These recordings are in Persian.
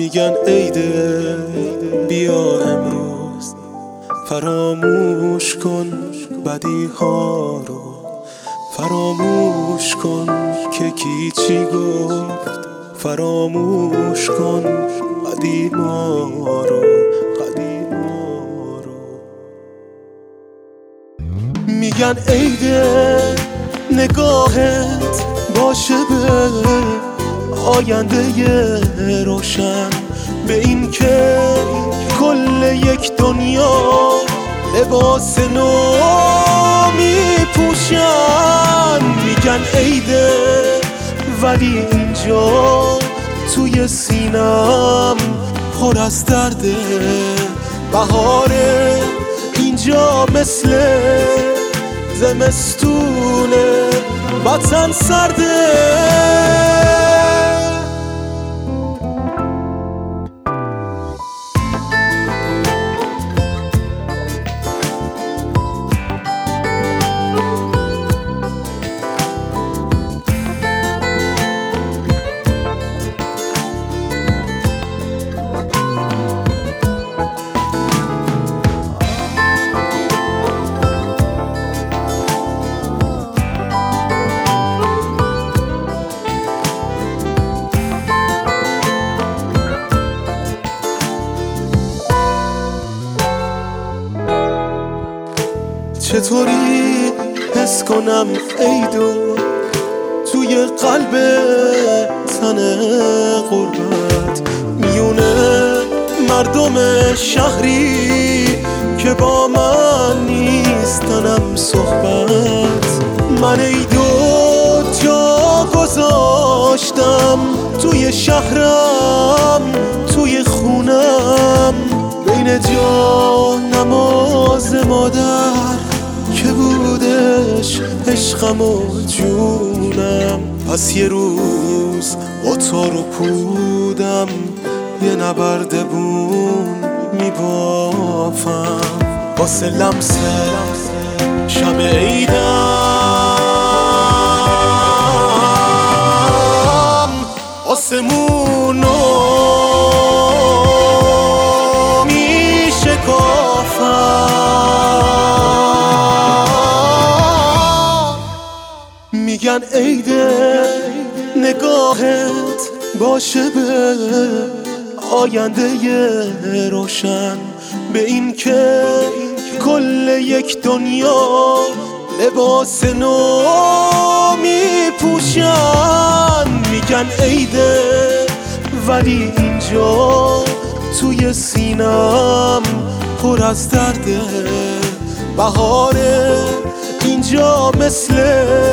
میگن عیده، بیا امروز فراموش کن بدی ها رو، فراموش کن که کی چی گفت، فراموش کن بدی ما رو، بدی ما رو. میگن عیده، نگاهت باشه به آینده روشن، به این که کل یک دنیا لباس نو میپوشن. میگن عیده ولی اینجا توی سینم پر از درده، بهاره اینجا مثل زمستونه، وطن سرده. چطوری حس کنم عیدو توی قلب تن غربت، میونه مردم شهری که با من نیستنم صحبت. من عیدو جا گذاشتم توی شهرم، توی خونم، بین جا نماز مادر که بودش عشقم و جونم. پس یه روز قطار و پودم، یه نبردبون میبافم واسه لمس شب عیدم، آسمونو میگن عیده، نگاهت باشه به آینده روشن، به این که کل یک دنیا لباس نو میپوشن. میگن عیده ولی اینجا توی سینم پر از درده، بهاره اینجا مثل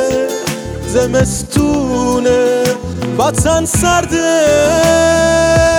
زمستونه، وطن سرده.